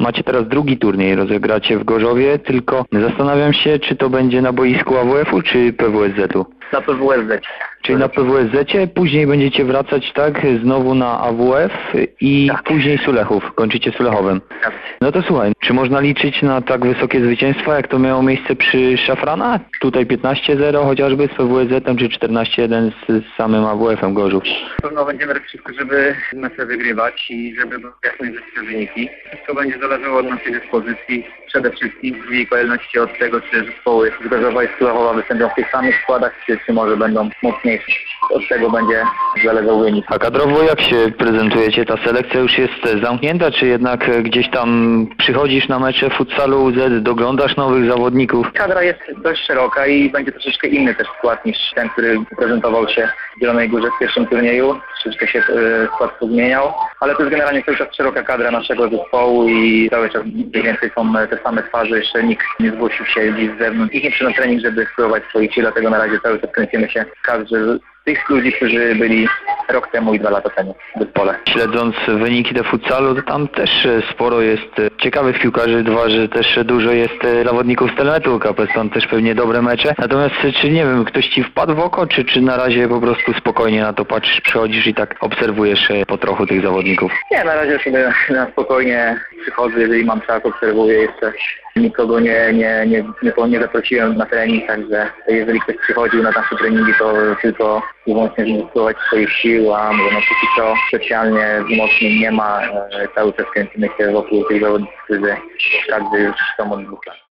macie teraz drugi turniej, rozegracie w Gorzowie, tylko zastanawiam się, czy to będzie na boisku AWF-u, czy PWSZ-u? Na PWSZ. Czyli na PWSZ-cie, później będziecie wracać, tak, znowu na AWF i Tak. później Sulechów, kończycie Sulechowem. Tak. No to słuchaj, czy można liczyć na tak wysokie zwycięstwa, jak to miało miejsce przy Szafrana? Tutaj 15-0 chociażby z PWSZ-em, czy 14-1 z samym AWF-em Gorzów? Na pewno będziemy robić wszystko, żeby mecze wygrywać i żeby były jak najwyższe wyniki. Wszystko będzie zależało od naszej dyspozycji. Przede wszystkim w drugiej kolejności od tego, czy zespoły z Gorzowa i Sulechowa wystąpią w tych samych składach, czy może będą mocniejsze. Od tego będzie zależał wynik. A kadrowo jak się prezentujecie? Ta selekcja już jest zamknięta, czy jednak gdzieś tam przychodzisz na mecze futsalu UZ, doglądasz nowych zawodników? Kadra jest dość szeroka i będzie troszeczkę inny też skład niż ten, który prezentował się w Zielonej Górze w pierwszym turnieju. Troszeczkę się skład zmieniał, ale to jest generalnie cały czas szeroka kadra naszego zespołu i cały czas mniej więcej są te same twarze. Jeszcze nikt nie zgłosił się gdzieś z zewnątrz. Ich nie przyszedł na trening, żeby spróbować swoich sił, dlatego na razie cały czas kręcimy się w kadrze tych ludzi, którzy byli rok temu i 2 lata temu w zespole. Śledząc wyniki do futsalu, to tam też sporo jest ciekawych piłkarzy, że też dużo jest zawodników z Telemetu KP, stąd też pewnie dobre mecze. Natomiast czy nie wiem, ktoś ci wpadł w oko, czy na razie po prostu spokojnie na to patrzysz, przychodzisz i tak obserwujesz po trochu tych zawodników? Nie, na razie sobie na spokojnie przychodzę, jeżeli mam czas, obserwuję jeszcze. Nikogo nie zaprosiłem na trening, także jeżeli ktoś przychodził na nasze treningi, to tylko i wyłącznie żeby spróbować swoich sił, a może no póki co specjalnie wzmocnień nie ma. Cały czas kręcimy się wokół tych zawodników, którzy każdy już są od 2 lat.